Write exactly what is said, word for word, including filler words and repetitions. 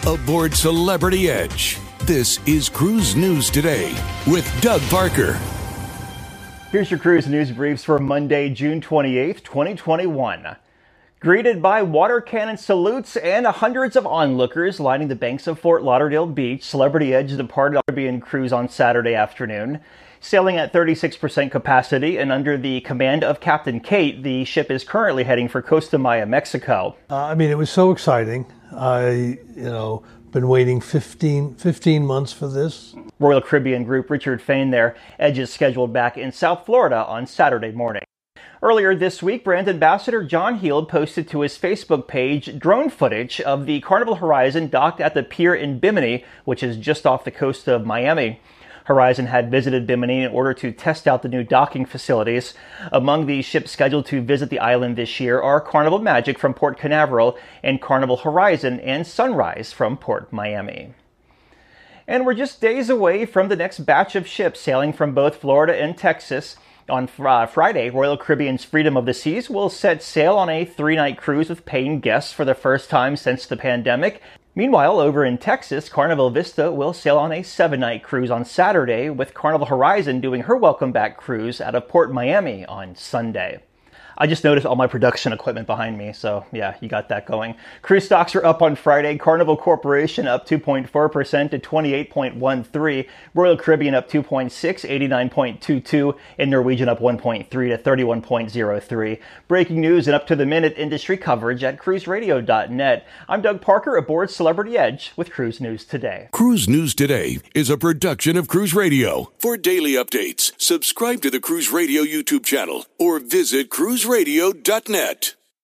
aboard Celebrity Edge. This is Cruise News Today with Doug Parker. Here's your cruise news briefs for Monday, June twenty-eighth, twenty twenty-one. Greeted by water cannon salutes and hundreds of onlookers lining the banks of Fort Lauderdale Beach, Celebrity Edge departed the Caribbean cruise on Saturday afternoon. Sailing at thirty-six percent capacity and under the command of Captain Kate, the ship is currently heading for Costa Maya, Mexico. Uh, I mean, it was so exciting. I, you know, been waiting fifteen, fifteen months for this. Royal Caribbean Group Richard Fain there. Edge is scheduled back in South Florida on Saturday morning. Earlier this week, brand ambassador John Heald posted to his Facebook page drone footage of the Carnival Horizon docked at the pier in Bimini, which is just off the coast of Miami. Horizon had visited Bimini in order to test out the new docking facilities. Among the ships scheduled to visit the island this year are Carnival Magic from Port Canaveral and Carnival Horizon and Sunrise from Port Miami. And we're just days away from the next batch of ships sailing from both Florida and Texas. On uh, Friday, Royal Caribbean's Freedom of the Seas will set sail on a three-night cruise with paying guests for the first time since the pandemic. Meanwhile, over in Texas, Carnival Vista will sail on a seven-night cruise on Saturday, with Carnival Horizon doing her welcome back cruise out of Port Miami on Sunday. I just noticed all my production equipment behind me, so yeah, you got that going. Cruise stocks are up on Friday. Carnival Corporation up two point four percent to twenty-eight point one three. Royal Caribbean up two point six, eighty-nine point two two. And Norwegian up one point three to thirty-one point zero three. Breaking news and up-to-the-minute industry coverage at cruise radio dot net. I'm Doug Parker aboard Celebrity Edge with Cruise News Today. Cruise News Today is a production of Cruise Radio. For daily updates, subscribe to the Cruise Radio YouTube channel or visit cruise radio dot net.